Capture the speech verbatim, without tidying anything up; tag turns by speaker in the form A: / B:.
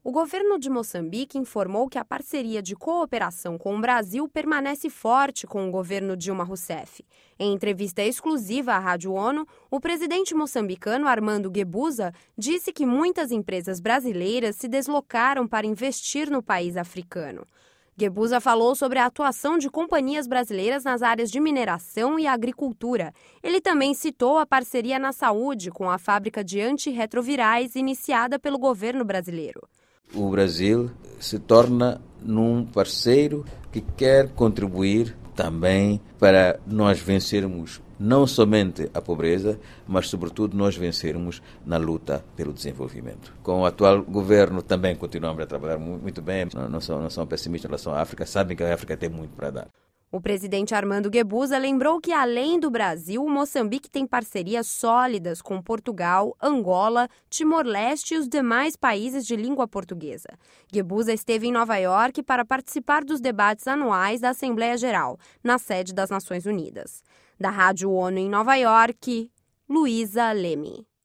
A: O governo de Moçambique informou que a parceria de cooperação com o Brasil permanece forte com o governo Dilma Rousseff. Em entrevista exclusiva à Rádio ONU, o presidente moçambicano Armando Guebuza disse que muitas empresas brasileiras se deslocaram para investir no país africano. Guebuza falou sobre a atuação de companhias brasileiras nas áreas de mineração e agricultura. Ele também citou a parceria na saúde com a fábrica de antirretrovirais iniciada pelo governo brasileiro.
B: O Brasil se torna num parceiro que quer contribuir também para nós vencermos não somente a pobreza, mas sobretudo nós vencermos na luta pelo desenvolvimento. Com o atual governo também continuamos a trabalhar muito bem, não são, não são pessimistas em relação à África, sabem que a África tem muito para dar.
A: O presidente Armando Guebuza lembrou que, além do Brasil, o Moçambique tem parcerias sólidas com Portugal, Angola, Timor-Leste e os demais países de língua portuguesa. Guebuza esteve em Nova York para participar dos debates anuais da Assembleia Geral, na sede das Nações Unidas. Da Rádio ONU em Nova York, Luísa Leme.